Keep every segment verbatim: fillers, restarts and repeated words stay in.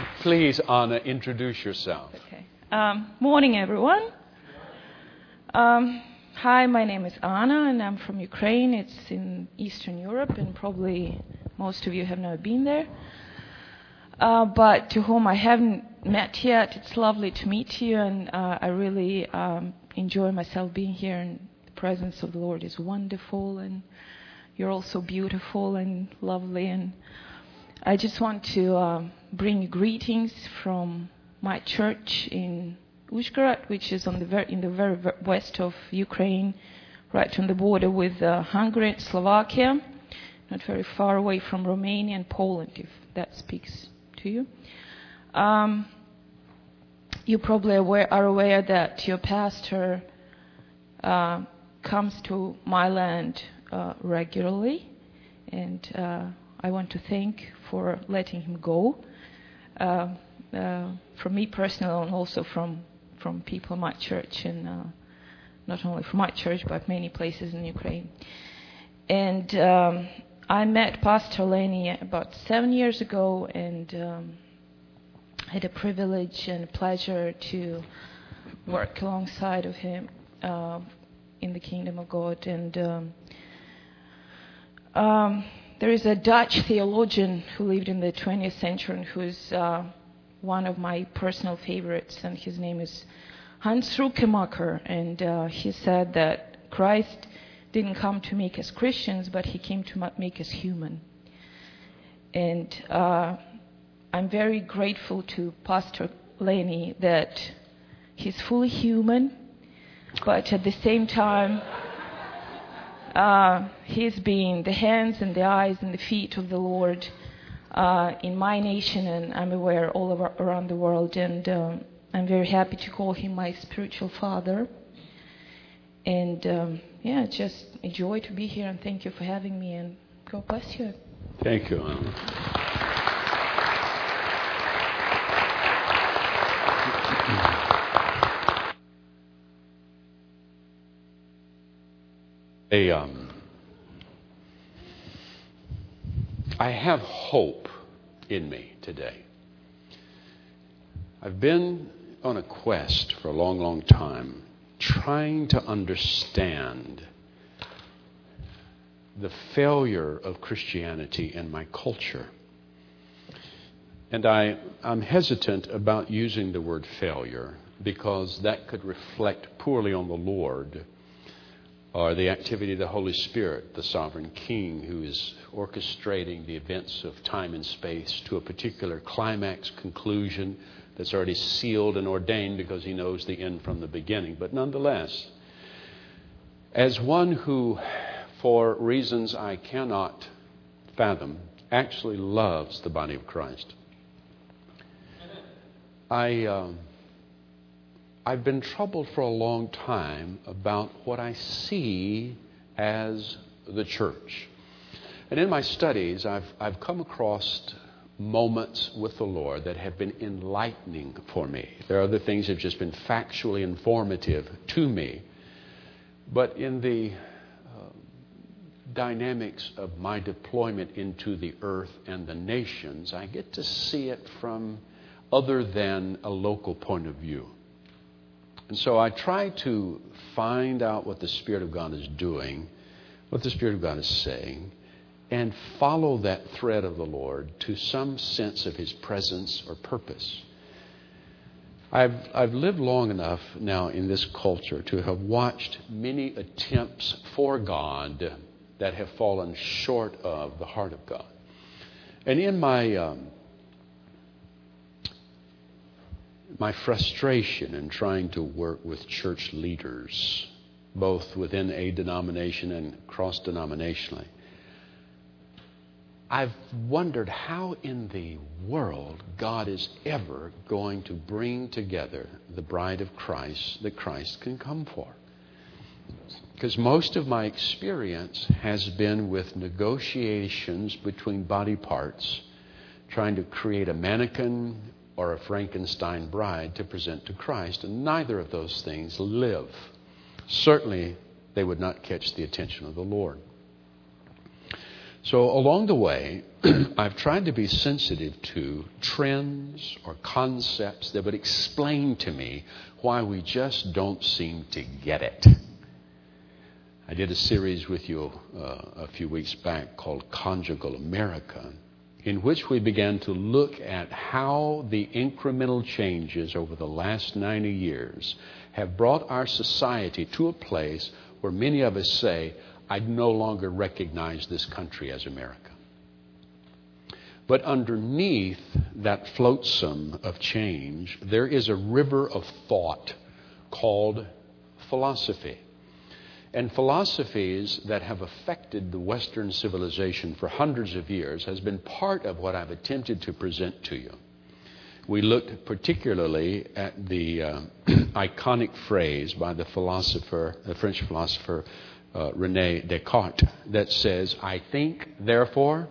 Please, Anna, introduce yourself. Okay. Um, morning, everyone. Um, hi, my name is Anna, and I'm from Ukraine. It's in Eastern Europe, and probably most of you have never been there. Uh, but to whom I haven't met yet, it's lovely to meet you, and uh, I really um, enjoy myself being here, and the presence of the Lord is wonderful, and you're also beautiful and lovely, and I just want to uh, bring you greetings from my church in Uzhgorod, which is on the ver- in the very west of Ukraine, right on the border with uh, Hungary and Slovakia, not very far away from Romania and Poland, if that speaks to you. Um, you probably aware, are aware that your pastor uh, comes to my land uh, regularly, and uh, I want to thank for letting him go. Uh, uh, from me personally, and also from from people in my church, and uh, not only from my church, but many places in Ukraine. And um, I met Pastor Lenny about seven years ago, and um, had a privilege and a pleasure to work alongside of him uh, in the kingdom of God. And um, um, there is a Dutch theologian who lived in the twentieth century and who's uh, one of my personal favorites, and his name is Hans Rukemacher, and uh, he said that Christ didn't come to make us Christians, but he came to make us human. And uh, I'm very grateful to Pastor Lenny that he's fully human, but at the same time, uh, he's been the hands and the eyes and the feet of the Lord uh, in my nation, and I'm aware all over, around the world. And um, I'm very happy to call him my spiritual father. And um, yeah, just a joy to be here, and thank you for having me, and God bless you. Thank you, Anna. A, um, I have hope in me today. I've been on a quest for a long, long time, trying to understand the failure of Christianity in my culture. And I, I'm hesitant about using the word failure because that could reflect poorly on the Lord or the activity of the Holy Spirit, the sovereign King who is orchestrating the events of time and space to a particular climax conclusion that's already sealed and ordained because he knows the end from the beginning. But nonetheless, as one who, for reasons I cannot fathom, actually loves the body of Christ, I... Uh, I've been troubled for a long time about what I see as the church. And in my studies, I've, I've come across moments with the Lord that have been enlightening for me. There are other things that have just been factually informative to me. But in the uh, dynamics of my deployment into the earth and the nations, I get to see it from other than a local point of view. And so I try to find out what the Spirit of God is doing, what the Spirit of God is saying, and follow that thread of the Lord to some sense of His presence or purpose. I've, I've lived long enough now in this culture to have watched many attempts for God that have fallen short of the heart of God. And in my... Um, My frustration in trying to work with church leaders, both within a denomination and cross-denominationally, I've wondered how in the world God is ever going to bring together the bride of Christ that Christ can come for. Because most of my experience has been with negotiations between body parts, trying to create a mannequin or a Frankenstein bride to present to Christ, and neither of those things live. Certainly, they would not catch the attention of the Lord. So along the way, I've tried to be sensitive to trends or concepts that would explain to me why we just don't seem to get it. I did a series with you uh, a few weeks back called Conjugal America, in which we began to look at how the incremental changes over the last ninety years have brought our society to a place where many of us say, I no longer recognize this country as America. But underneath that flotsam of change, there is a river of thought called philosophy. And philosophies that have affected the Western civilization for hundreds of years has been part of what I've attempted to present to you. We looked particularly at the uh, iconic phrase by the philosopher, the French philosopher uh, René Descartes, that says, I think, therefore.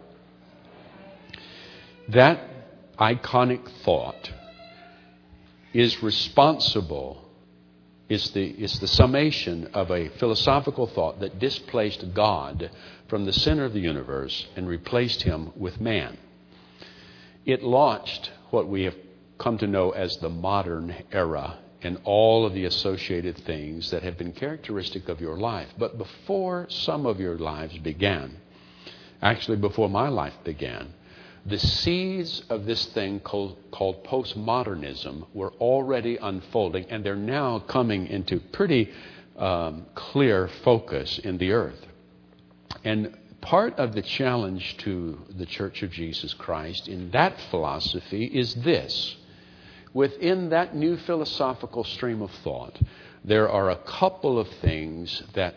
That iconic thought is responsible It's the, it's the summation of a philosophical thought that displaced God from the center of the universe and replaced him with man. It launched what we have come to know as the modern era and all of the associated things that have been characteristic of your life. But before some of your lives began, actually before my life began, the seeds of this thing called, called postmodernism were already unfolding, and they're now coming into pretty um, clear focus in the earth. And part of the challenge to the Church of Jesus Christ in that philosophy is this. Within that new philosophical stream of thought, there are a couple of things that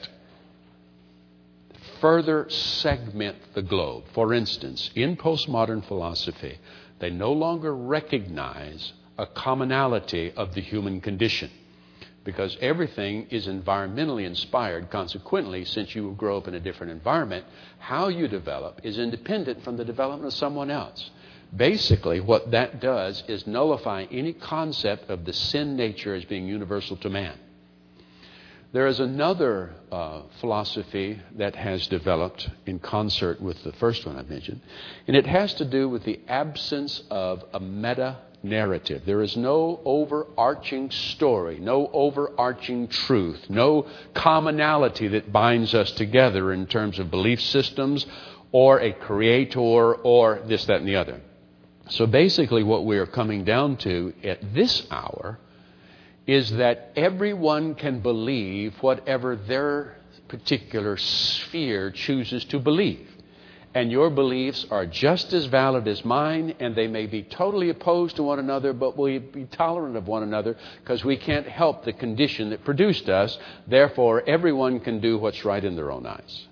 further segment the globe. For instance, in postmodern philosophy, they no longer recognize a commonality of the human condition because everything is environmentally inspired. Consequently, since you grow up in a different environment, how you develop is independent from the development of someone else. Basically, what that does is nullify any concept of the sin nature as being universal to man. There is another uh, philosophy that has developed in concert with the first one I mentioned, and it has to do with the absence of a meta-narrative. There is no overarching story, no overarching truth, no commonality that binds us together in terms of belief systems or a creator or this, that, and the other. So basically what we are coming down to at this hour is that everyone can believe whatever their particular sphere chooses to believe. And your beliefs are just as valid as mine, and they may be totally opposed to one another, but we'll be tolerant of one another because we can't help the condition that produced us. Therefore, everyone can do what's right in their own eyes.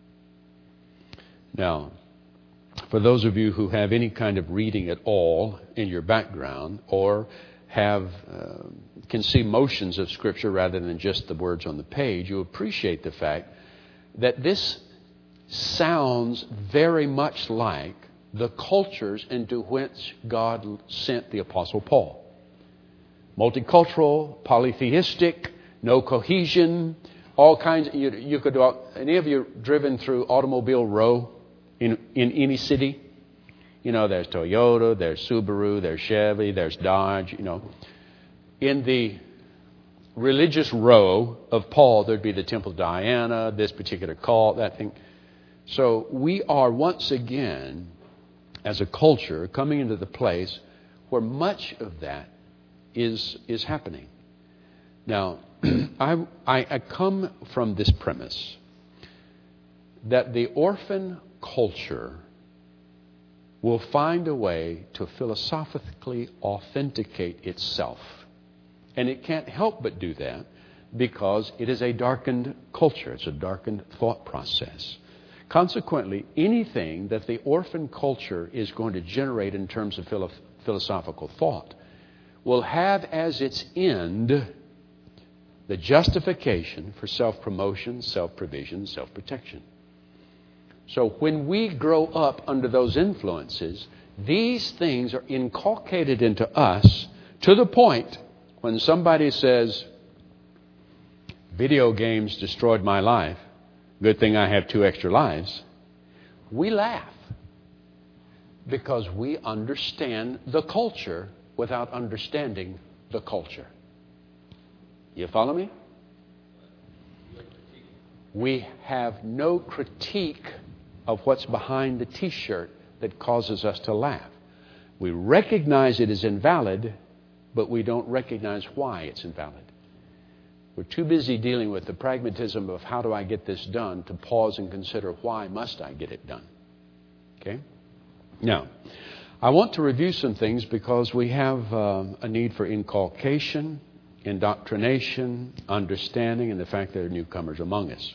Now, for those of you who have any kind of reading at all in your background or have uh, can see motions of Scripture rather than just the words on the page, you appreciate the fact that this sounds very much like the cultures into which God sent the Apostle Paul. Multicultural, polytheistic, no cohesion, all kinds. You, you could. Any of you driven through Automobile Row in in any city? You know, there's Toyota, there's Subaru, there's Chevy, there's Dodge, you know. In the religious row of Paul, there'd be the Temple of Diana, this particular cult, that thing. So we are once again, as a culture, coming into the place where much of that is is happening. Now, I, I, I come from this premise that the orphan culture will find a way to philosophically authenticate itself. And it can't help but do that because it is a darkened culture. It's a darkened thought process. Consequently, anything that the orphan culture is going to generate in terms of philo- philosophical thought will have as its end the justification for self-promotion, self-provision, self-protection. So when we grow up under those influences, these things are inculcated into us to the point when somebody says, video games destroyed my life, good thing I have two extra lives, We laugh because we understand the culture without understanding the culture. You follow me? We have no critique of what's behind the T-shirt that causes us to laugh. We recognize it is invalid, but we don't recognize why it's invalid. We're too busy dealing with the pragmatism of how do I get this done to pause and consider why must I get it done. Okay? Now, I want to review some things because we have uh, a need for inculcation, indoctrination, understanding, and the fact that there are newcomers among us.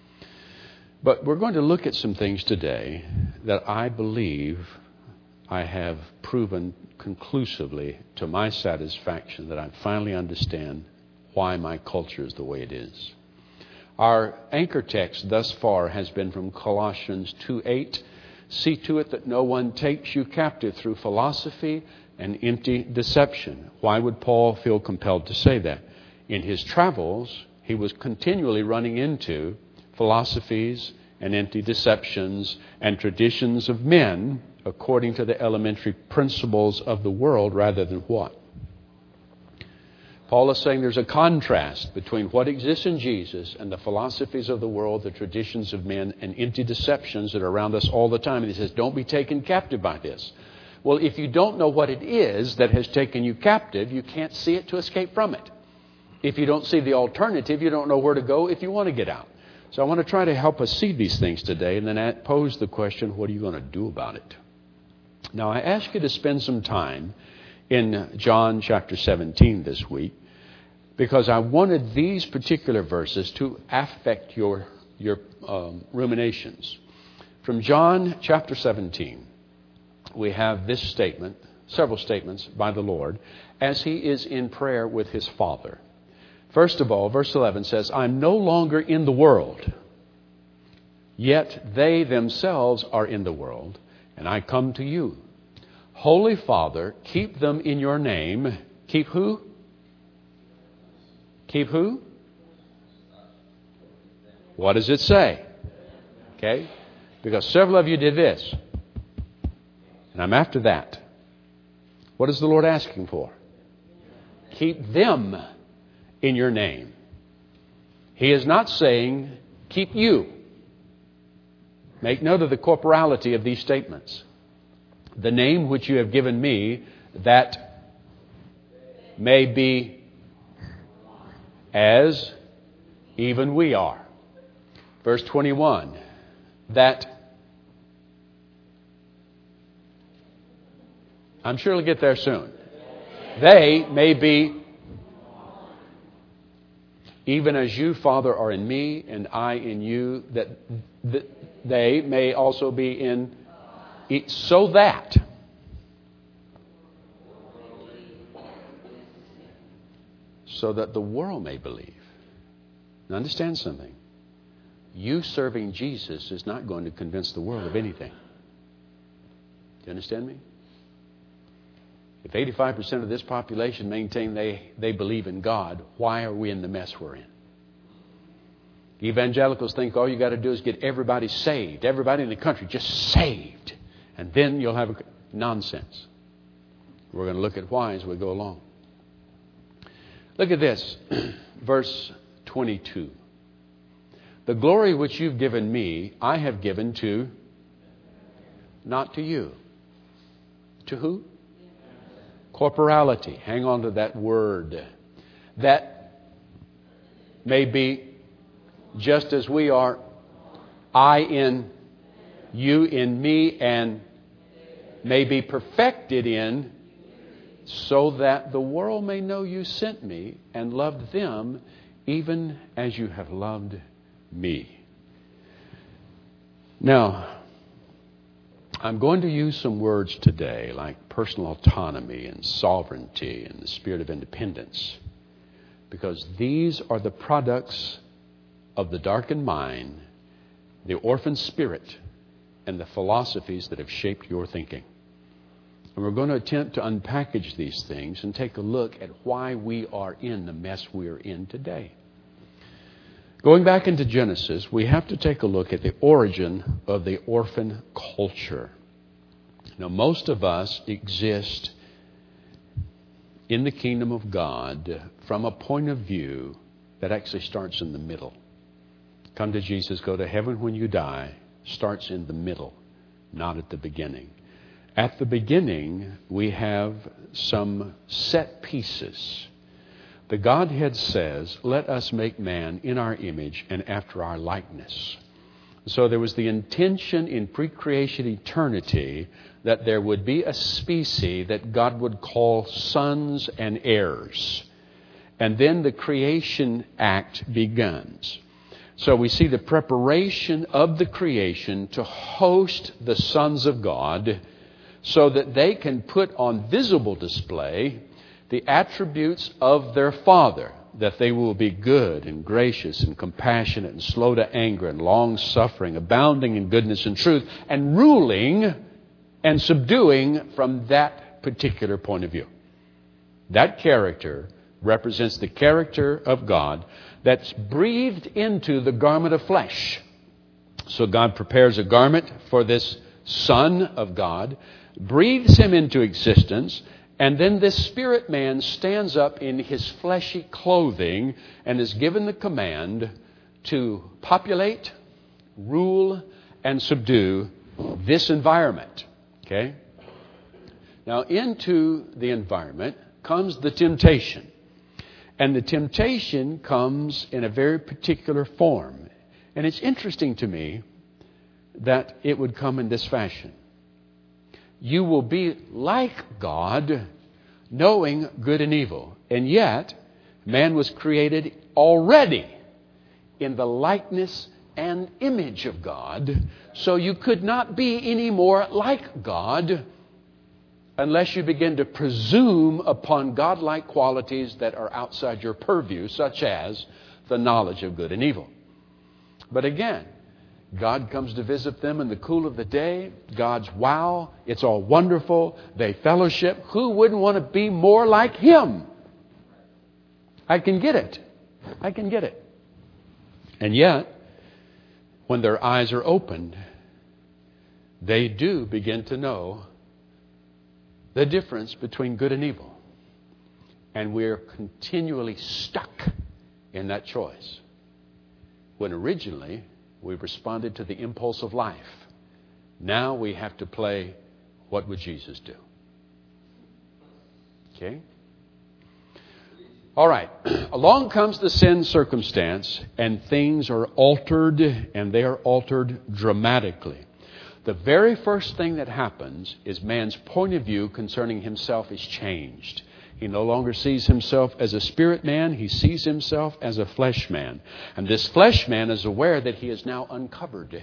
But we're going to look at some things today that I believe I have proven conclusively to my satisfaction that I finally understand why my culture is the way it is. Our anchor text thus far has been from Colossians two eight. See to it that no one takes you captive through philosophy and empty deception. Why would Paul feel compelled to say that? In his travels, he was continually running into philosophies and empty deceptions and traditions of men according to the elementary principles of the world rather than what? Paul is saying there's a contrast between what exists in Jesus and the philosophies of the world, the traditions of men, and empty deceptions that are around us all the time. And he says, don't be taken captive by this. Well, if you don't know what it is that has taken you captive, you can't see it to escape from it. If you don't see the alternative, you don't know where to go if you want to get out. So I want to try to help us see these things today and then pose the question, what are you going to do about it? Now, I ask you to spend some time in John chapter seventeen this week because I wanted these particular verses to affect your, your um, ruminations. From John chapter seventeen, we have this statement, several statements by the Lord as he is in prayer with his Father. First of all, verse eleven says, I'm no longer in the world, yet they themselves are in the world, and I come to you. Holy Father, keep them in your name. Keep who? Keep who? What does it say? Okay? Because several of you did this. And I'm after that. What is the Lord asking for? Keep them in your name. He is not saying, keep you. Make note of the corporality of these statements. The name which you have given me, that may be as even we are. Verse twenty-one, that I'm sure it'll get there soon. They may be even as you, Father, are in me and I in you, that th- they may also be in it, so that so that the world may believe. Now understand something. You serving Jesus is not going to convince the world of anything. Do you understand me? If eighty-five percent of this population maintain they, they believe in God, why are we in the mess we're in? Evangelicals think all you got to do is get everybody saved. Everybody in the country just saved. And then you'll have a nonsense. We're going to look at why as we go along. Look at this. Verse twenty-two. The glory which you've given me, I have given to, not to you. To who? Corporality. Hang on to that word. That may be just as we are, I in you in me, and may be perfected in, so that the world may know you sent me and loved them even as you have loved me. Now, I'm going to use some words today like personal autonomy and sovereignty and the spirit of independence, because these are the products of the darkened mind, the orphan spirit, and the philosophies that have shaped your thinking. And we're going to attempt to unpackage these things and take a look at why we are in the mess we are in today. Going back into Genesis, we have to take a look at the origin of the orphan culture. Now, most of us exist in the kingdom of God from a point of view that actually starts in the middle. Come to Jesus, go to heaven when you die, starts in the middle, not at the beginning. At the beginning, we have some set pieces. The Godhead says, let us make man in our image and after our likeness. So there was the intention in pre-creation eternity that there would be a species that God would call sons and heirs. And then the creation act begins. So we see the preparation of the creation to host the sons of God so that they can put on visible display the attributes of their Father, that they will be good and gracious and compassionate and slow to anger and long-suffering, abounding in goodness and truth, and ruling and subduing from that particular point of view. That character represents the character of God that's breathed into the garment of flesh. So God prepares a garment for this Son of God, breathes him into existence, and then this spirit man stands up in his fleshy clothing and is given the command to populate, rule, and subdue this environment. Okay? Now, into the environment comes the temptation. And the temptation comes in a very particular form. And it's interesting to me that it would come in this fashion. You will be like God, knowing good and evil. And yet, man was created already in the likeness and image of God. So you could not be any more like God unless you begin to presume upon godlike qualities that are outside your purview, such as the knowledge of good and evil. But again, God comes to visit them in the cool of the day. God's wow, it's all wonderful. They fellowship. Who wouldn't want to be more like Him? I can get it. I can get it. And yet, when their eyes are opened, they do begin to know the difference between good and evil. And we're continually stuck in that choice. When originally we responded to the impulse of life. Now we have to play, what would Jesus do? Okay? All right. Along comes the sin circumstance, and things are altered, and they are altered dramatically. The very first thing that happens is man's point of view concerning himself is changed. He no longer sees himself as a spirit man. He sees himself as a flesh man. And this flesh man is aware that he is now uncovered.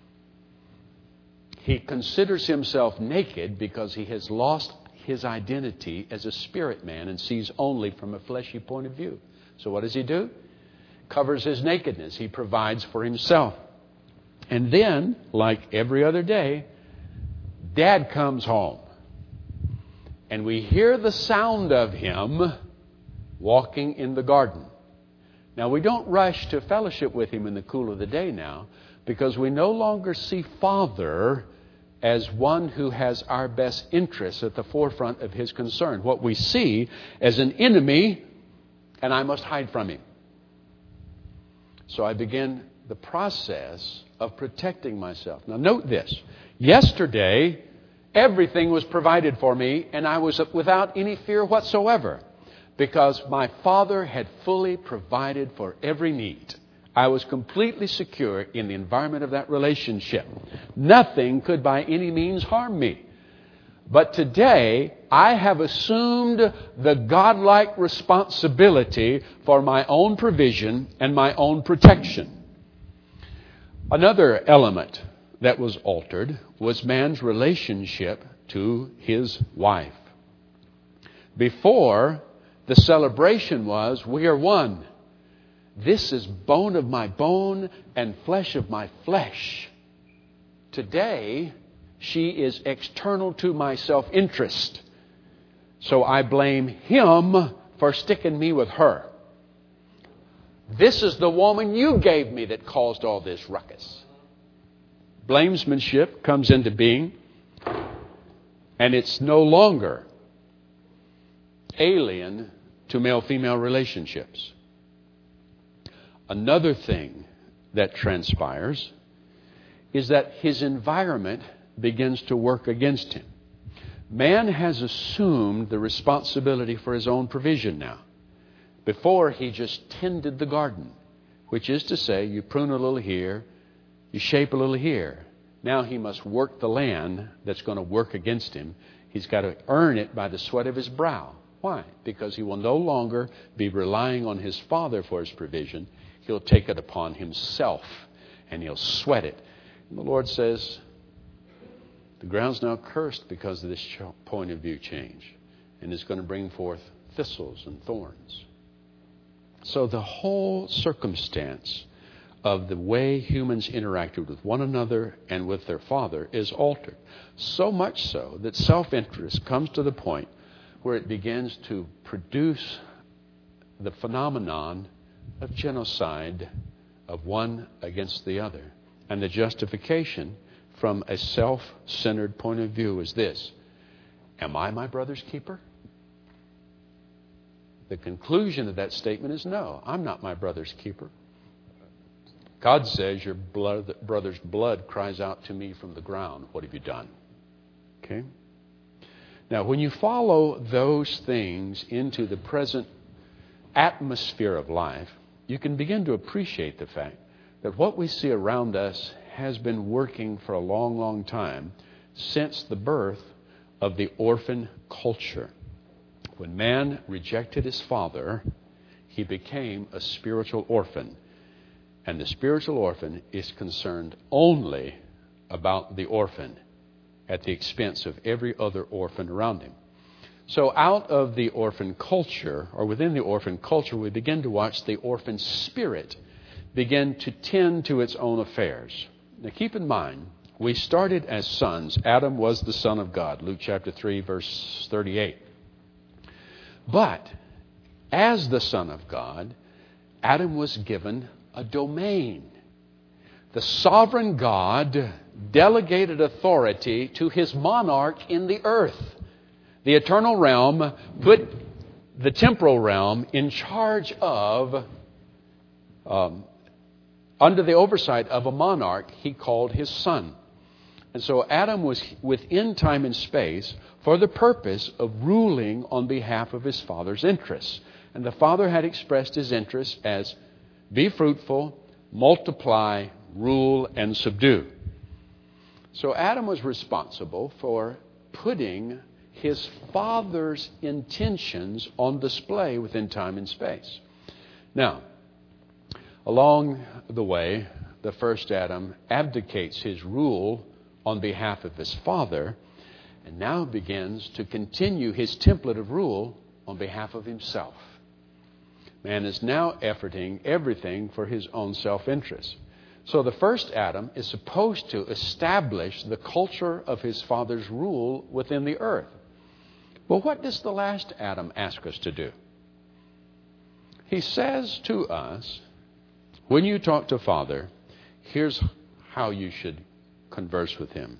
He considers himself naked because he has lost his identity as a spirit man and sees only from a fleshy point of view. So what does he do? Covers his nakedness. He provides for himself. And then, like every other day, Dad comes home. And we hear the sound of him walking in the garden. Now, we don't rush to fellowship with him in the cool of the day now, because we no longer see Father as one who has our best interests at the forefront of his concern. What we see as an enemy, and I must hide from him. So I begin the process of protecting myself. Now, note this. Yesterday, everything was provided for me, and I was without any fear whatsoever because my Father had fully provided for every need. I was completely secure in the environment of that relationship. Nothing could by any means harm me. But today, I have assumed the godlike responsibility for my own provision and my own protection. Another element that was altered was man's relationship to his wife. Before, the celebration was, we are one. This is bone of my bone and flesh of my flesh. Today, she is external to my self-interest. So I blame him for sticking me with her. This is the woman you gave me that caused all this ruckus. Blamesmanship comes into being, and it's no longer alien to male-female relationships. Another thing that transpires is that his environment begins to work against him. Man has assumed the responsibility for his own provision now. Before, he just tended the garden, which is to say, you prune a little here, you shape a little here. Now he must work the land that's going to work against him. He's got to earn it by the sweat of his brow. Why? Because he will no longer be relying on his father for his provision. He'll take it upon himself, and he'll sweat it. And the Lord says, the ground's now cursed because of this point of view change, and it's going to bring forth thistles and thorns. So the whole circumstance of the way humans interacted with one another and with their father is altered. So much so that self-interest comes to the point where it begins to produce the phenomenon of genocide of one against the other. And the justification from a self-centered point of view is this: am I my brother's keeper? The conclusion of that statement is no, I'm not my brother's keeper. God says your blood, brother's blood cries out to me from the ground. What have you done? Okay? Now, when you follow those things into the present atmosphere of life, you can begin to appreciate the fact that what we see around us has been working for a long, long time since the birth of the orphan culture. When man rejected his father, he became a spiritual orphan. And the spiritual orphan is concerned only about the orphan at the expense of every other orphan around him. So out of the orphan culture, or within the orphan culture, we begin to watch the orphan spirit begin to tend to its own affairs. Now keep in mind, we started as sons. Adam was the son of God, Luke chapter three, verse thirty-eight. But as the son of God, Adam was given a domain. The sovereign God delegated authority to his monarch in the earth. The eternal realm put the temporal realm in charge of, um, under the oversight of a monarch he called his son. And so Adam was within time and space for the purpose of ruling on behalf of his father's interests. And the father had expressed his interests as be fruitful, multiply, rule, and subdue. So Adam was responsible for putting his father's intentions on display within time and space. Now, along the way, the first Adam abdicates his rule on behalf of his father and now begins to continue his template of rule on behalf of himself. Man is now efforting everything for his own self-interest. So the first Adam is supposed to establish the culture of his father's rule within the earth. Well, what does the last Adam ask us to do? He says to us, when you talk to Father, here's how you should converse with him.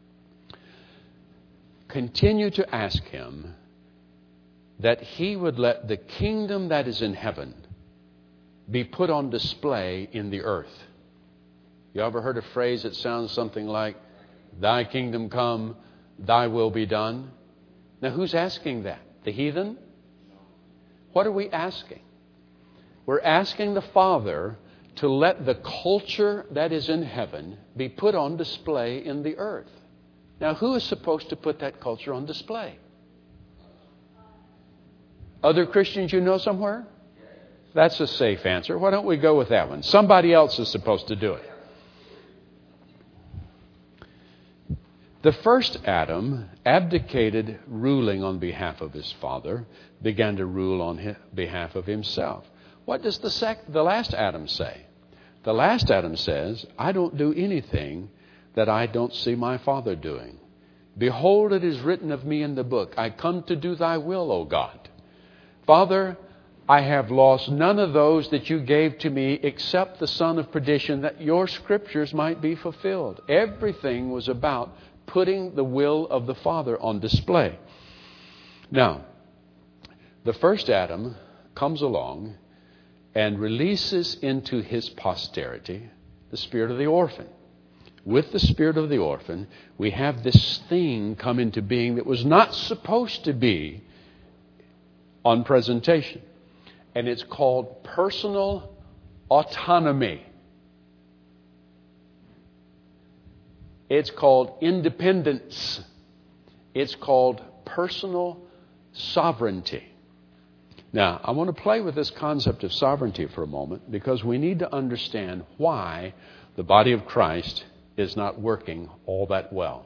Continue to ask him that he would let the kingdom that is in heaven be put on display in the earth. You ever heard a phrase that sounds something like, thy kingdom come, thy will be done? Now, who's asking that? The heathen? What are we asking? We're asking the Father to let the culture that is in heaven be put on display in the earth. Now, who is supposed to put that culture on display? Other Christians you know somewhere? That's a safe answer. Why don't we go with that one? Somebody else is supposed to do it. The first Adam abdicated ruling on behalf of his father, began to rule on his, behalf of himself. What does the, sec- the last Adam say? The last Adam says, I don't do anything that I don't see my Father doing. Behold, it is written of me in the book, I come to do thy will, O God. Father, I have lost none of those that you gave to me except the son of perdition, that your scriptures might be fulfilled. Everything was about putting the will of the Father on display. Now, the first Adam comes along and releases into his posterity the spirit of the orphan. With the spirit of the orphan, we have this thing come into being that was not supposed to be on presentation. And it's called personal autonomy. It's called independence. It's called personal sovereignty. Now, I want to play with this concept of sovereignty for a moment because we need to understand why the body of Christ is not working all that well.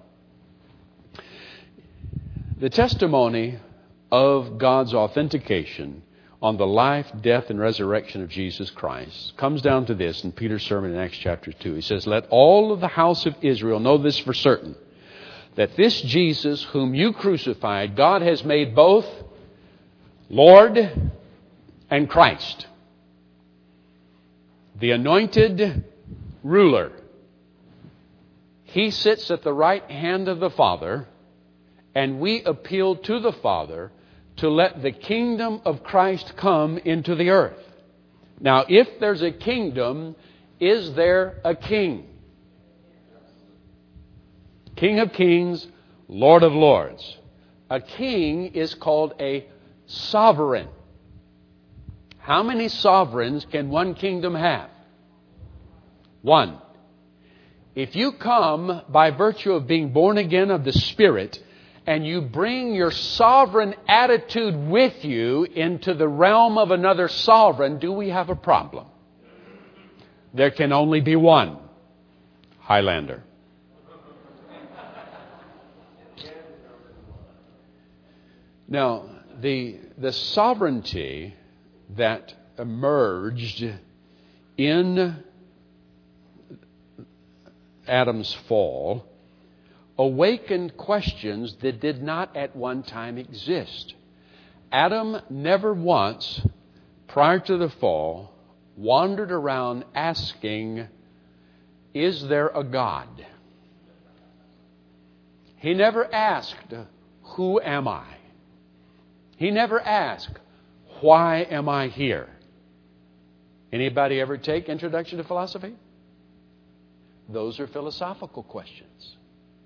The testimony of God's authentication on the life, death, and resurrection of Jesus Christ comes down to this in Peter's sermon in Acts chapter two. He says, "Let all of the house of Israel know this for certain, that this Jesus whom you crucified, God has made both Lord and Christ, the anointed ruler. He sits at the right hand of the Father, and we appeal to the Father to let the kingdom of Christ come into the earth." Now, if there's a kingdom, is there a king? King of kings, Lord of lords. A king is called a sovereign. How many sovereigns can one kingdom have? One. If you come by virtue of being born again of the Spirit, and you bring your sovereign attitude with you into the realm of another sovereign, do we have a problem? There can only be one. Highlander. Now, the, the sovereignty that emerged in Adam's fall awakened questions that did not at one time exist. Adam never once, prior to the fall, wandered around asking, "Is there a God?" He never asked, "Who am I?" He never asked, "Why am I here?" Anybody ever take Introduction to Philosophy? Those are philosophical questions.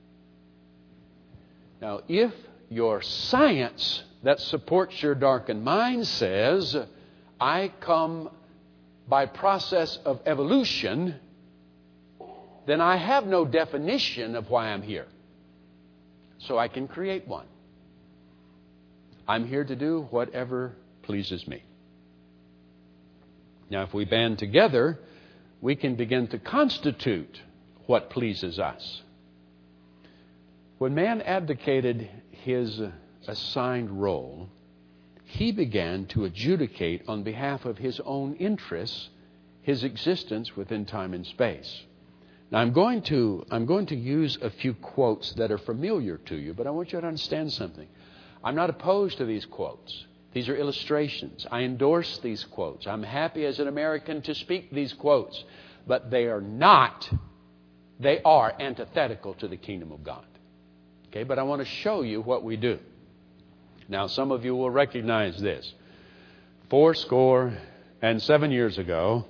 Now, if your science that supports your darkened mind says, "I come by process of evolution," then I have no definition of why I'm here. So I can create one. I'm here to do whatever pleases me. Now, if we band together, we can begin to constitute what pleases us. When man abdicated his assigned role, he began to adjudicate on behalf of his own interests his existence within time and space. Now, I'm going to, I'm going to use a few quotes that are familiar to you, but I want you to understand something. I'm not opposed to these quotes. These are illustrations. I endorse these quotes. I'm happy as an American to speak these quotes, but they are not, they are antithetical to the kingdom of God. Okay, but I want to show you what we do. Now, some of you will recognize this. Four score and seven years ago,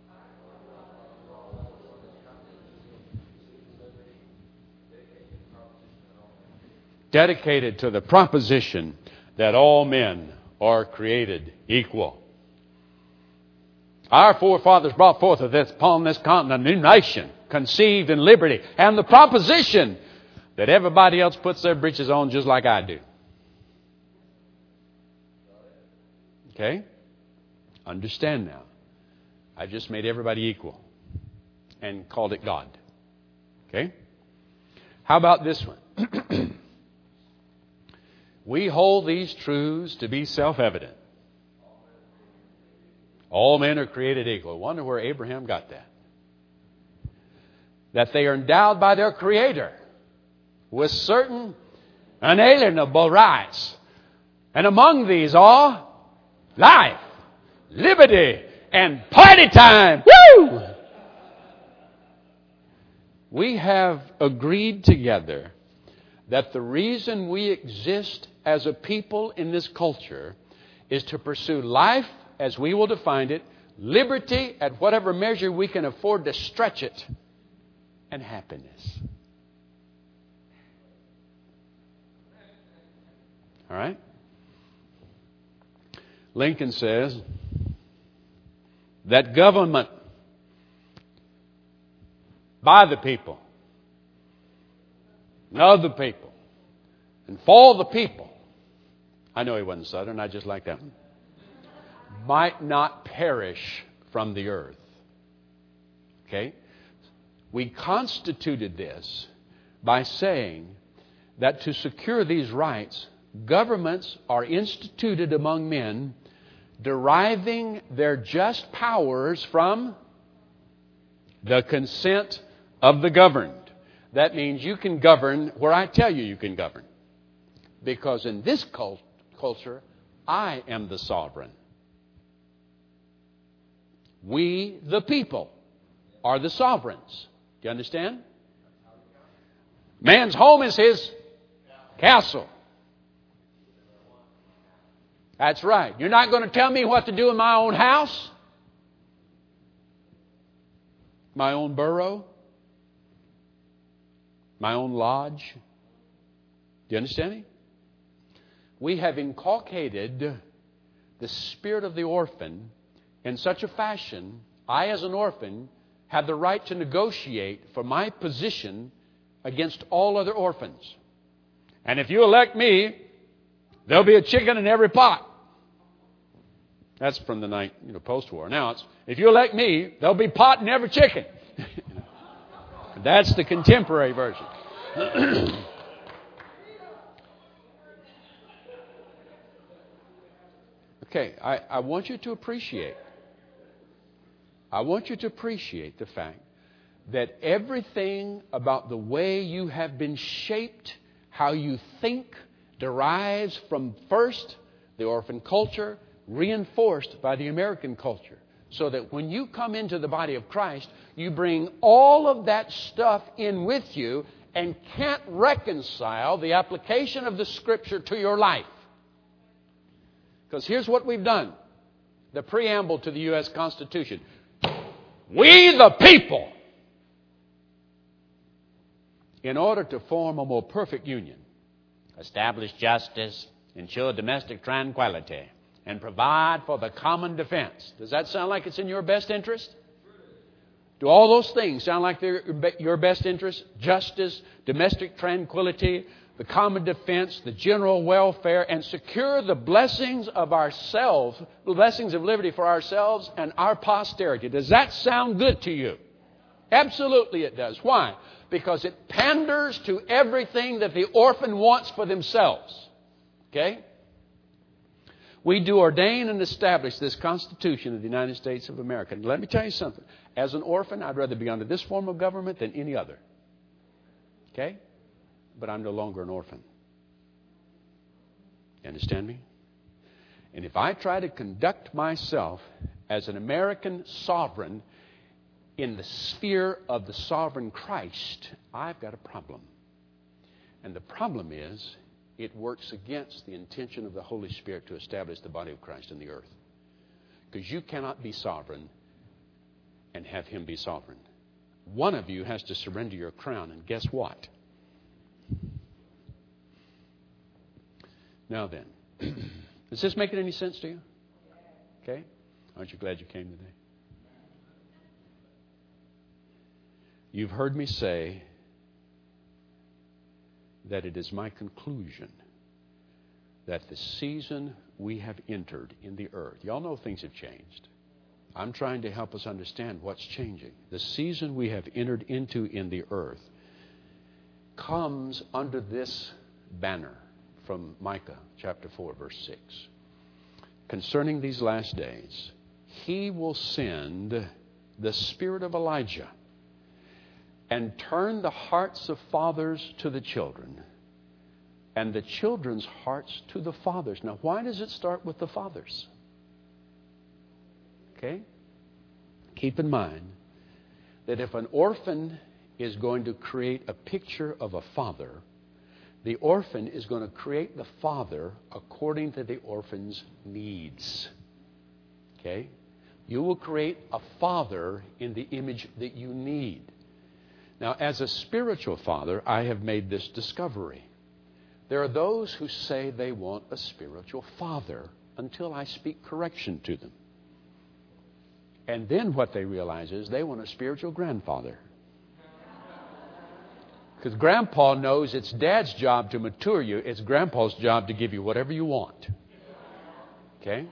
dedicated to the proposition that all men are created equal. Our forefathers brought forth upon this continent a new nation, conceived in liberty, and the proposition that everybody else puts their breeches on just like I do. Okay? Understand now. I just made everybody equal and called it God. Okay? How about this one? We hold these truths to be self-evident. All men are created equal. I wonder where Abraham got that. That they are endowed by their Creator with certain unalienable rights. And among these are life, liberty and party time. Woo! We have agreed together that the reason we exist as a people in this culture is to pursue life as we will define it, liberty at whatever measure we can afford to stretch it, and happiness. All right? Lincoln says that government by the people, of the people, and for the people. I know he wasn't Southern, I just like that one. Might not perish from the earth. Okay? We constituted this by saying that to secure these rights, governments are instituted among men, deriving their just powers from the consent of the governed. That means you can govern where I tell you you can govern. Because in this cult- culture, I am the sovereign. We, the people, are the sovereigns. Do you understand? Man's home is his castle. That's right. You're not going to tell me what to do in my own house, my own burrow, my own lodge. Do you understand me? We have inculcated the spirit of the orphan in such a fashion, I as an orphan have the right to negotiate for my position against all other orphans. And if you elect me, there'll be a chicken in every pot. That's from the night, you know, post-war. Now it's, if you elect me, there'll be pot in every chicken. That's the contemporary version. Okay, I, I want you to appreciate, I want you to appreciate the fact that everything about the way you have been shaped, how you think, derives from first the orphan culture, reinforced by the American culture. So that when you come into the body of Christ, you bring all of that stuff in with you and can't reconcile the application of the Scripture to your life. Because here's what we've done. The preamble to the U S Constitution. We the people, in order to form a more perfect union, establish justice, ensure domestic tranquility, and provide for the common defense. Does that sound like it's in your best interest? Do all those things sound like they're your best interest? Justice, domestic tranquility, the common defense, the general welfare, and secure the blessings of ourselves, the blessings of liberty for ourselves and our posterity. Does that sound good to you? Absolutely it does. Why? Because it panders to everything that the orphan wants for themselves. Okay? We do ordain and establish this Constitution of the United States of America. And let me tell you something. As an orphan, I'd rather be under this form of government than any other. Okay? But I'm no longer an orphan. You understand me? And if I try to conduct myself as an American sovereign in the sphere of the sovereign Christ, I've got a problem. And the problem is, it works against the intention of the Holy Spirit to establish the body of Christ in the earth. Because you cannot be sovereign and have Him be sovereign. One of you has to surrender your crown, and guess what? Now then, is this making any sense to you? Okay? Aren't you glad you came today? You've heard me say that it is my conclusion that the season we have entered in the earth, y'all know things have changed. I'm trying to help us understand what's changing. The season we have entered into in the earth comes under this banner from Micah chapter four, verse six. Concerning these last days, He will send the spirit of Elijah and turn the hearts of fathers to the children and the children's hearts to the fathers. Now, why does it start with the fathers? Okay? Keep in mind that if an orphan is going to create a picture of a father, the orphan is going to create the father according to the orphan's needs. Okay? You will create a father in the image that you need. Now, as a spiritual father, I have made this discovery. There are those who say they want a spiritual father until I speak correction to them. And then what they realize is they want a spiritual grandfather. Because grandpa knows it's dad's job to mature you. It's grandpa's job to give you whatever you want. Okay?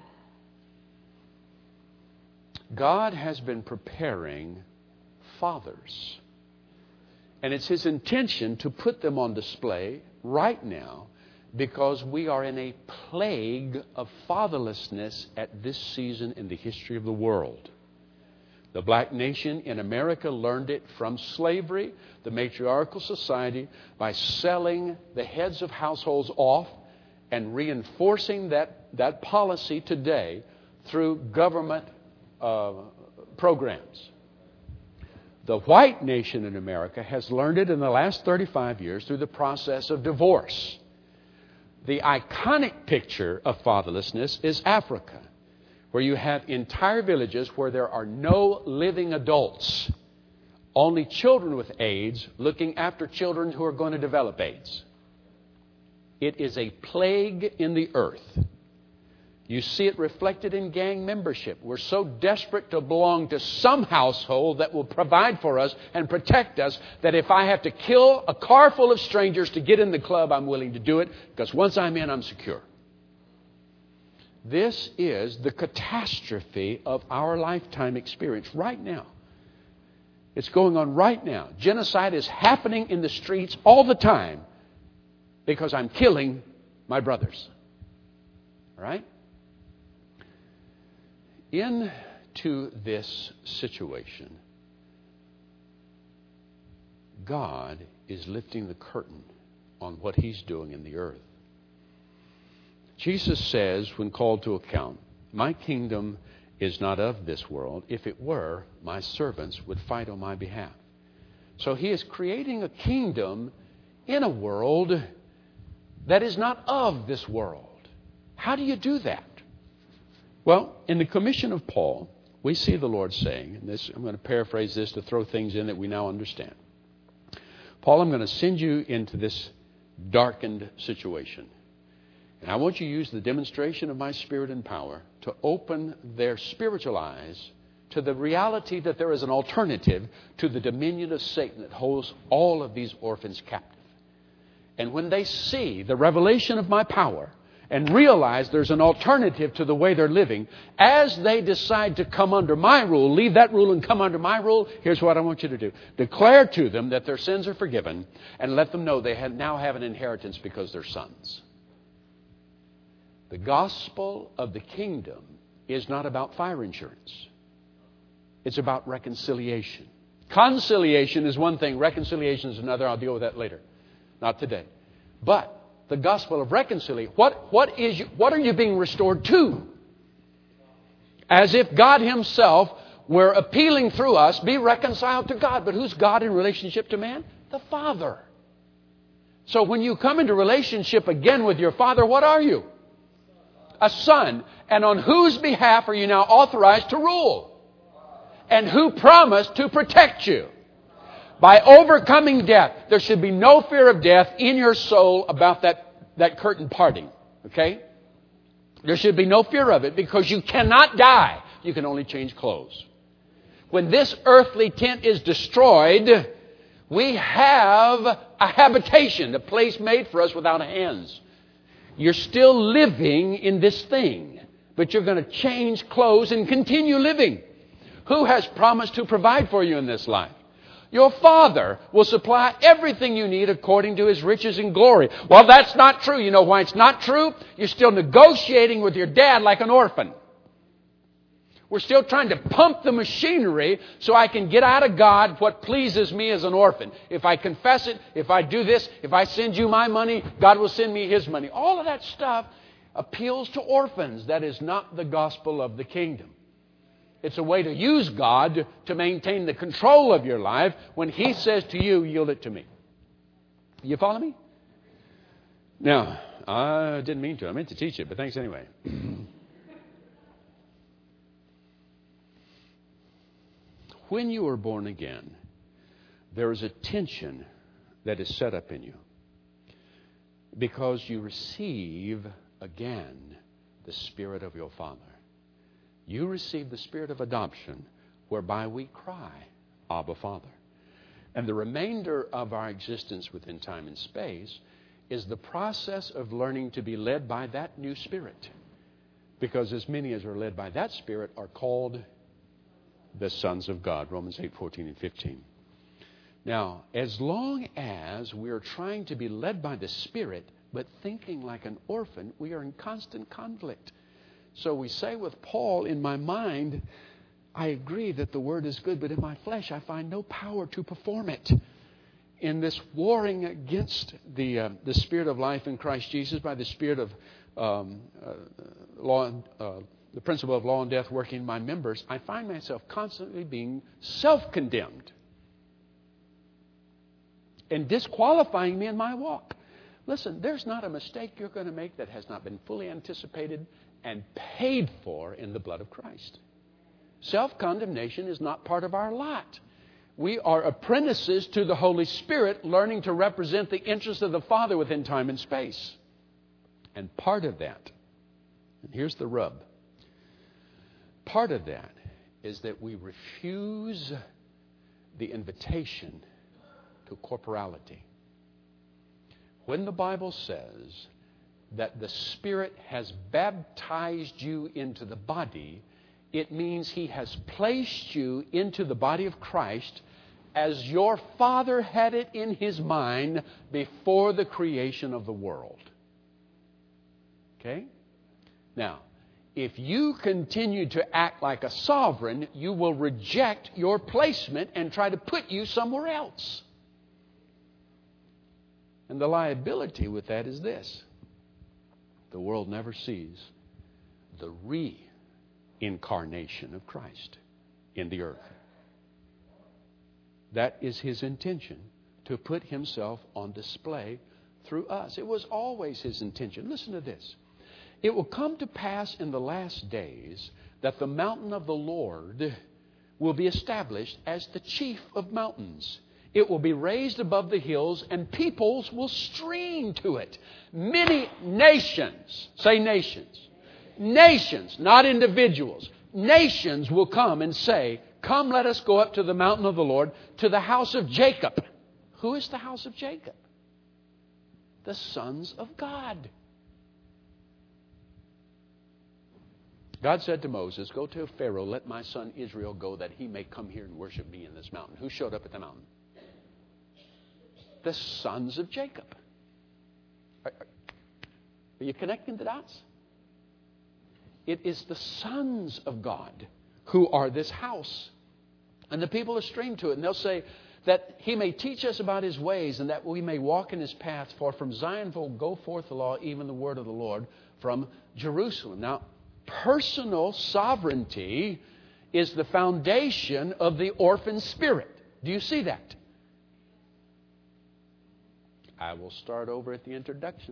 God has been preparing fathers. And it's His intention to put them on display right now because we are in a plague of fatherlessness at this season in the history of the world. The black nation in America learned it from slavery, the matriarchal society, by selling the heads of households off and reinforcing that, that policy today through government uh, programs. The white nation in America has learned it in the last thirty-five years through the process of divorce. The iconic picture of fatherlessness is Africa, where you have entire villages where there are no living adults, only children with AIDS looking after children who are going to develop AIDS. It is a plague in the earth. You see it reflected in gang membership. We're so desperate to belong to some household that will provide for us and protect us that if I have to kill a car full of strangers to get in the club, I'm willing to do it because once I'm in, I'm secure. This is the catastrophe of our lifetime experience right now. It's going on right now. Genocide is happening in the streets all the time because I'm killing my brothers. All right? Into this situation, God is lifting the curtain on what He's doing in the earth. Jesus says, when called to account, my kingdom is not of this world. If it were, my servants would fight on my behalf. So He is creating a kingdom in a world that is not of this world. How do you do that? Well, in the commission of Paul, we see the Lord saying, and this, I'm going to paraphrase this to throw things in that we now understand. Paul, I'm going to send you into this darkened situation. And I want you to use the demonstration of my Spirit and power to open their spiritual eyes to the reality that there is an alternative to the dominion of Satan that holds all of these orphans captive. And when they see the revelation of my power and realize there's an alternative to the way they're living, as they decide to come under my rule, leave that rule and come under my rule, here's what I want you to do. Declare to them that their sins are forgiven and let them know they have now have an inheritance because they're sons. The gospel of the kingdom is not about fire insurance. It's about reconciliation. Conciliation is one thing. Reconciliation is another. I'll deal with that later. Not today. But the gospel of reconciliation, what, what, is you, what are you being restored to? As if God Himself were appealing through us, be reconciled to God. But who's God in relationship to man? The Father. So when you come into relationship again with your Father, what are you? A son. And on whose behalf are you now authorized to rule? And who promised to protect you? By overcoming death. There should be no fear of death in your soul about that, that curtain parting. Okay? There should be no fear of it because you cannot die. You can only change clothes. When this earthly tent is destroyed, we have a habitation, a place made for us without hands. You're still living in this thing, but you're going to change clothes and continue living. Who has promised to provide for you in this life? Your Father will supply everything you need according to His riches and glory. Well, that's not true. You know why it's not true? You're still negotiating with your dad like an orphan. We're still trying to pump the machinery so I can get out of God what pleases me as an orphan. If I confess it, if I do this, if I send you my money, God will send me His money. All of that stuff appeals to orphans. That is not the gospel of the kingdom. It's a way to use God to maintain the control of your life when He says to you, yield it to me. You follow me? Now, I didn't mean to. I meant to teach it, but thanks anyway. When you are born again, there is a tension that is set up in you because you receive again the Spirit of your Father. You receive the Spirit of adoption whereby we cry, Abba, Father. And the remainder of our existence within time and space is the process of learning to be led by that new Spirit. Because as many as are led by that Spirit are called the sons of God, Romans eight, fourteen and fifteen. Now, as long as we're trying to be led by the Spirit, but thinking like an orphan, we are in constant conflict. So we say with Paul, in my mind, I agree that the word is good, but in my flesh I find no power to perform it. In this warring against the uh, the Spirit of life in Christ Jesus by the Spirit of um, uh, law, uh, the principle of law and death working in my members, I find myself constantly being self-condemned and disqualifying me in my walk. Listen, there's not a mistake you're going to make that has not been fully anticipated and paid for in the blood of Christ. Self-condemnation is not part of our lot. We are apprentices to the Holy Spirit, learning to represent the interests of the Father within time and space. And part of that, and here's the rub, part of that is that we refuse the invitation to corporality. When the Bible says that the Spirit has baptized you into the body, it means He has placed you into the body of Christ as your Father had it in His mind before the creation of the world. Okay? Now, if you continue to act like a sovereign, you will reject your placement and try to put you somewhere else. And the liability with that is this. The world never sees the reincarnation of Christ in the earth. That is His intention, to put Himself on display through us. It was always His intention. Listen to this. It will come to pass in the last days that the mountain of the Lord will be established as the chief of mountains. It will be raised above the hills, and peoples will stream to it. Many nations, say nations, nations, not individuals, nations will come and say, come, let us go up to the mountain of the Lord, to the house of Jacob. Who is the house of Jacob? The sons of God. God said to Moses, go to Pharaoh, let my son Israel go that he may come here and worship me in this mountain. Who showed up at the mountain? The sons of Jacob. Are, are you connecting the dots? It is the sons of God who are this house. And the people are streamed to it. And they'll say that He may teach us about His ways and that we may walk in His paths. For from Zion will go forth the law, even the word of the Lord from Jerusalem. Now, personal sovereignty is the foundation of the orphan spirit. Do you see that? I will start over at the introduction.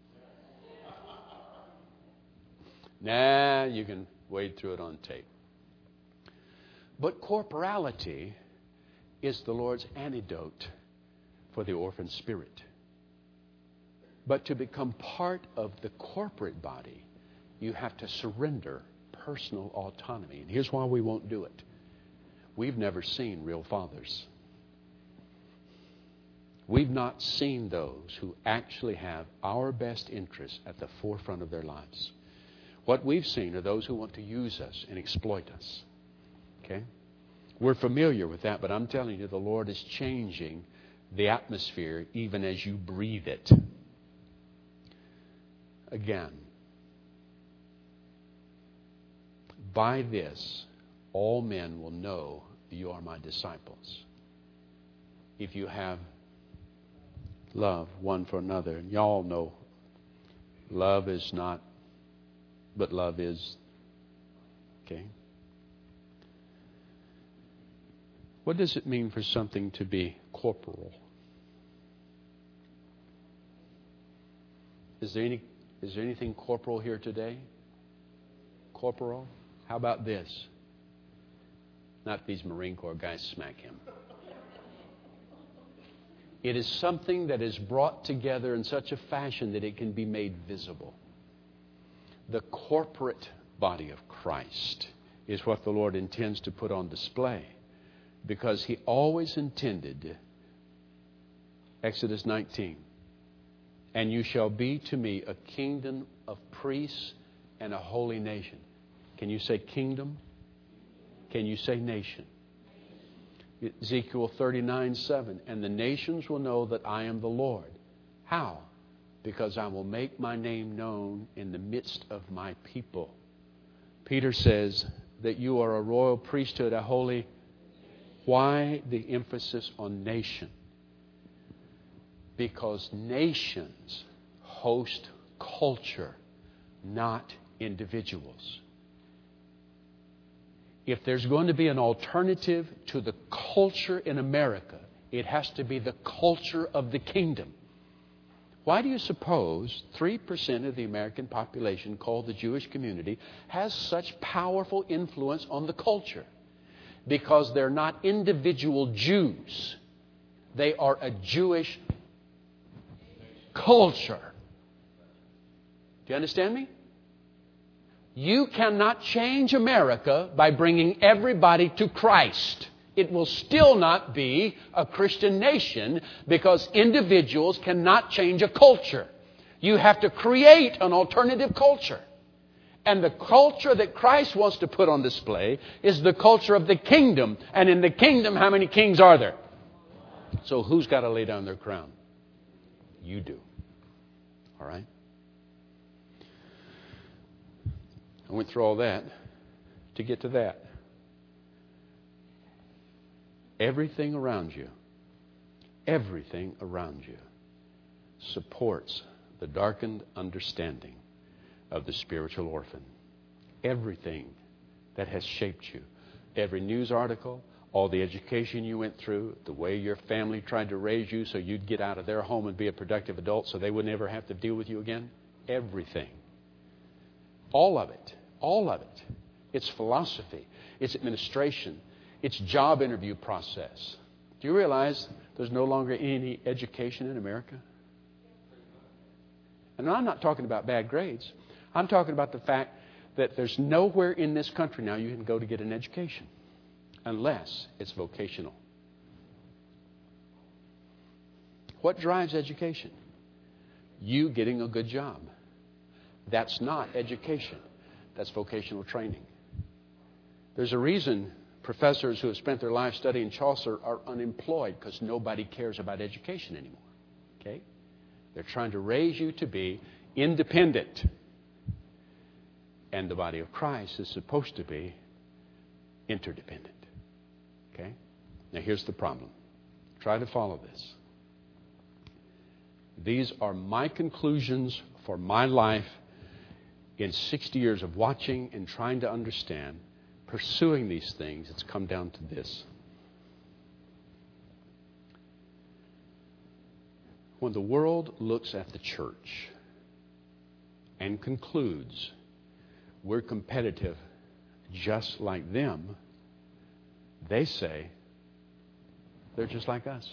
Nah, you can wade through it on tape. But corporality is the Lord's antidote for the orphan spirit. But to become part of the corporate body, you have to surrender personal autonomy. And here's why we won't do it. We've never seen real fathers. We've not seen those who actually have our best interests at the forefront of their lives. What we've seen are those who want to use us and exploit us. Okay? We're familiar with that, but I'm telling you, the Lord is changing the atmosphere even as you breathe it. Again, by this, all men will know you are my disciples. If you have love one for another. And y'all know love is not, but love is. Okay? What does it mean for something to be corporal? Is there any, is there anything corporal here today? Corporal? How about this? Not these Marine Corps guys smack him. It is something that is brought together in such a fashion that it can be made visible. The corporate body of Christ is what the Lord intends to put on display, because He always intended, Exodus nineteen, and you shall be to me a kingdom of priests and a holy nation. Can you say kingdom? Can you say nation? Ezekiel thirty-nine seven, and the nations will know that I am the Lord. How? Because I will make my name known in the midst of my people. Peter says that you are a royal priesthood, a holy. Why the emphasis on nation? Because nations host culture, not individuals. If there's going to be an alternative to the culture in America, it has to be the culture of the kingdom. Why do you suppose three percent of the American population, called the Jewish community, has such powerful influence on the culture? Because they're not individual Jews. They are a Jewish culture. Do you understand me? You cannot change America by bringing everybody to Christ. It will still not be a Christian nation, because individuals cannot change a culture. You have to create an alternative culture. And the culture that Christ wants to put on display is the culture of the kingdom. And in the kingdom, how many kings are there? So who's got to lay down their crown? You do. All right? I went through all that to get to that. Everything around you, everything around you supports the darkened understanding of the spiritual orphan. Everything that has shaped you, every news article, all the education you went through, the way your family tried to raise you so you'd get out of their home and be a productive adult so they would never have to deal with you again. Everything. All of it. All of it. It's philosophy. It's administration. It's job interview process. Do you realize there's no longer any education in America? And I'm not talking about bad grades. I'm talking about the fact that there's nowhere in this country now you can go to get an education unless it's vocational. What drives education? You getting a good job. That's not education. That's vocational training. There's a reason professors who have spent their life studying Chaucer are unemployed, because nobody cares about education anymore. Okay? They're trying to raise you to be independent. And the body of Christ is supposed to be interdependent. Okay? Now here's the problem. Try to follow this. These are my conclusions for my life in sixty years of watching and trying to understand, pursuing these things. It's come down to this. When the world looks at the church and concludes we're competitive just like them, they say they're just like us.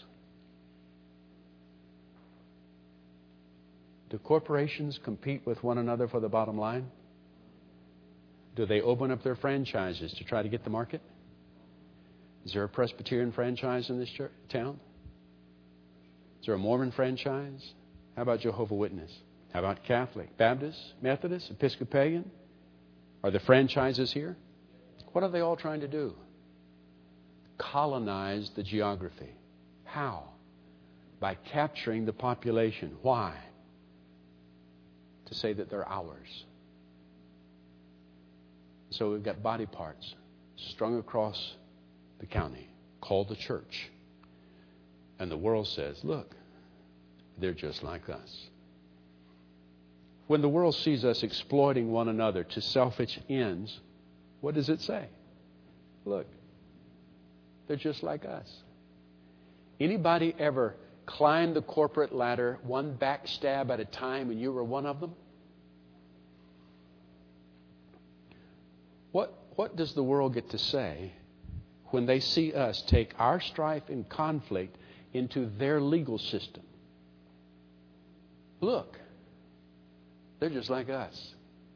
Do corporations compete with one another for the bottom line? Do they open up their franchises to try to get the market? Is there a Presbyterian franchise in this church, town? Is there a Mormon franchise? How about Jehovah's Witness? How about Catholic, Baptist, Methodist, Episcopalian? Are the franchises here? What are they all trying to do? Colonize the geography. How? By capturing the population. Why? To say that they're ours. So we've got body parts strung across the county called the church. And the world says, look, they're just like us. When the world sees us exploiting one another to selfish ends, what does it say? Look, They're just like us. Anybody ever climbed the corporate ladder one backstab at a time and you were one of them? What, what does the world get to say when they see us take our strife and conflict into their legal system? Look, they're just like us.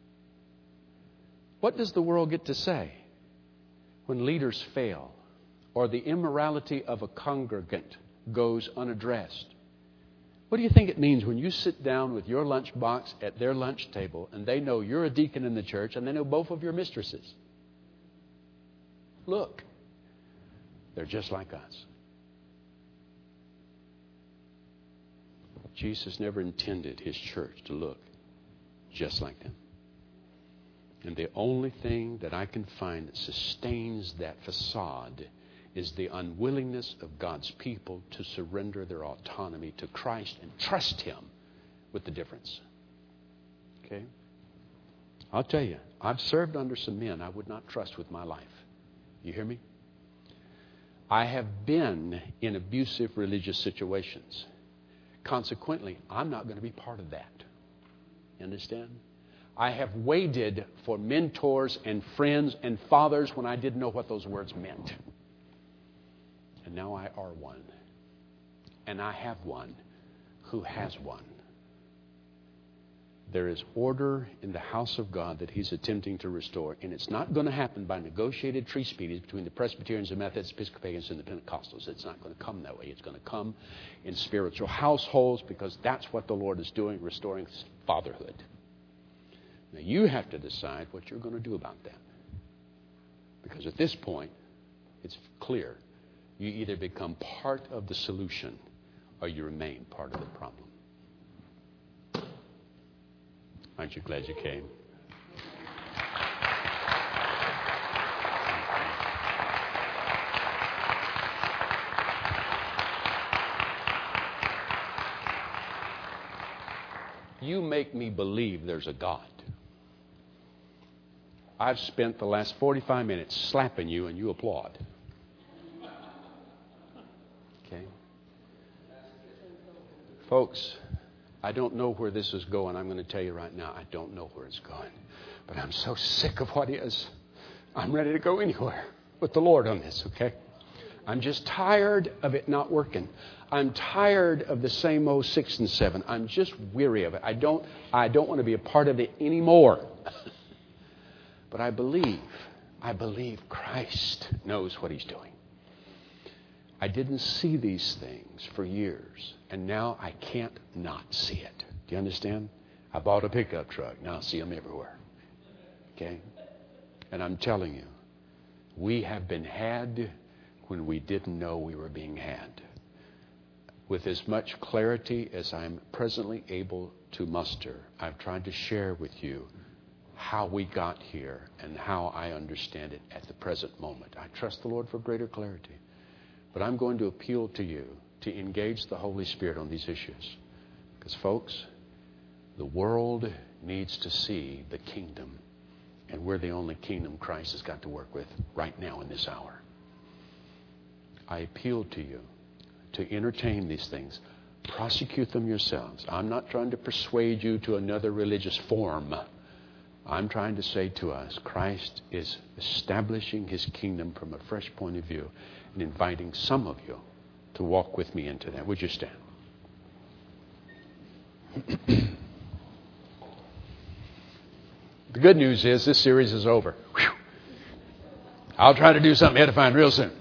What does the world get to say when leaders fail or the immorality of a congregant goes unaddressed? What do you think it means when you sit down with your lunchbox at their lunch table and they know you're a deacon in the church and they know both of your mistresses? Look, they're just like us. Jesus never intended His church to look just like them. And the only thing that I can find that sustains that facade is the unwillingness of God's people to surrender their autonomy to Christ and trust Him with the difference. Okay? I'll tell you, I've served under some men I would not trust with my life. You hear me? I have been in abusive religious situations. Consequently, I'm not going to be part of that. You understand? I have waited for mentors and friends and fathers when I didn't know what those words meant. And now I are one. And I have one who has one. There is order in the house of God that He's attempting to restore. And it's not going to happen by negotiated treaty speedies between the Presbyterians, the Methodists, Episcopalians, and the Pentecostals. It's not going to come that way. It's going to come in spiritual households because that's what the Lord is doing, restoring fatherhood. Now you have to decide what you're going to do about that. Because at this point, it's clear. You either become part of the solution or you remain part of the problem. Aren't you glad you came? You make me believe there's a God. I've spent the last forty-five minutes slapping you and you applaud. Okay? Folks, I don't know where this is going. I'm going to tell you right now, I don't know where it's going. But I'm so sick of what is. I'm ready to go anywhere with the Lord on this, okay? I'm just tired of it not working. I'm tired of the same old six and seven. I'm just weary of it. I don't, I don't want to be a part of it anymore. But I believe, I believe Christ knows what He's doing. I didn't see these things for years, and now I can't not see it. Do you understand? I bought a pickup truck. Now I see them everywhere. Okay? And I'm telling you, we have been had when we didn't know we were being had. With as much clarity as I'm presently able to muster, I've tried to share with you how we got here and how I understand it at the present moment. I trust the Lord for greater clarity. But I'm going to appeal to you to engage the Holy Spirit on these issues. Because, folks, the world needs to see the kingdom. And we're the only kingdom Christ has got to work with right now in this hour. I appeal to you to entertain these things. Prosecute them yourselves. I'm not trying to persuade you to another religious form. I'm trying to say to us, Christ is establishing His kingdom from a fresh point of view and inviting some of you to walk with me into that. Would you stand? The good news is this series is over. Whew. I'll try to do something edifying real soon.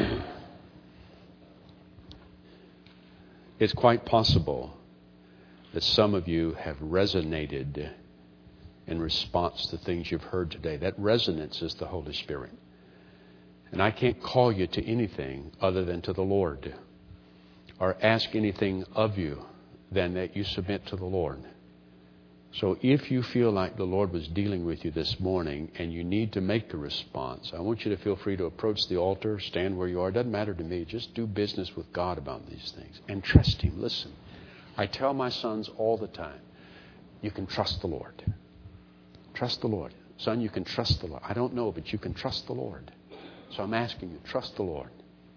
It's quite possible that some of you have resonated in response to things you've heard today. That resonance is the Holy Spirit. And I can't call you to anything other than to the Lord, or ask anything of you than that you submit to the Lord. So if you feel like the Lord was dealing with you this morning and you need to make a response, I want you to feel free to approach the altar, stand where you are. It doesn't matter to me. Just do business with God about these things and trust Him. Listen, I tell my sons all the time, you can trust the Lord. Trust the Lord. Son, you can trust the Lord. I don't know, but you can trust the Lord. So I'm asking you, trust the Lord.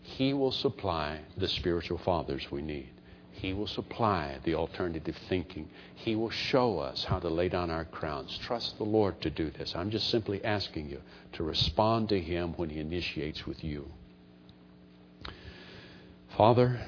He will supply the spiritual fathers we need. He will supply the alternative thinking. He will show us how to lay down our crowns. Trust the Lord to do this. I'm just simply asking you to respond to Him when He initiates with you. Father,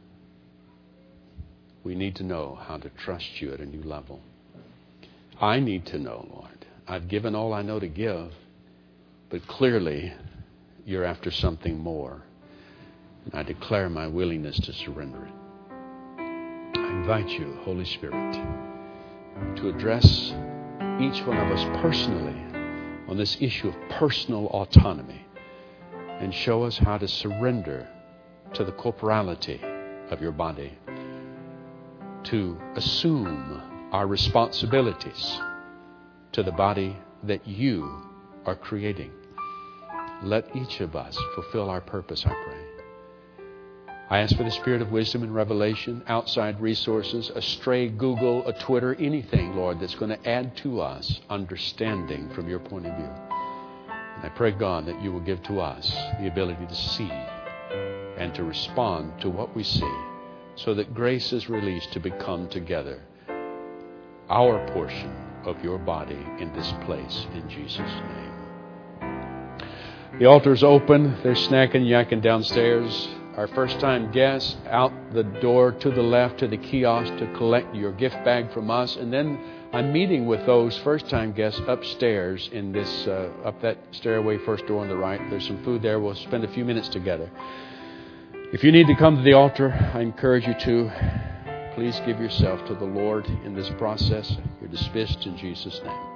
we need to know how to trust You at a new level. I need to know, Lord. I've given all I know to give, but clearly You're after something more. And I declare my willingness to surrender it. I invite You, Holy Spirit, to address each one of us personally on this issue of personal autonomy and show us how to surrender to the corporality of Your body, to assume our responsibilities to the body that You are creating. Let each of us fulfill our purpose, I pray. I ask for the spirit of wisdom and revelation, outside resources, a stray Google, a Twitter, anything, Lord, that's going to add to us understanding from Your point of view. And I pray, God, that You will give to us the ability to see and to respond to what we see, so that grace is released to become together our portion of Your body in this place, in Jesus' name. The altar's open. They're snacking, yakking downstairs. Our first-time guests out the door to the left to the kiosk to collect your gift bag from us. And then I'm meeting with those first-time guests upstairs in this, uh, up that stairway, first door on the right. There's some food there. We'll spend a few minutes together. If you need to come to the altar, I encourage you to. Please give yourself to the Lord in this process. You're dismissed in Jesus' name.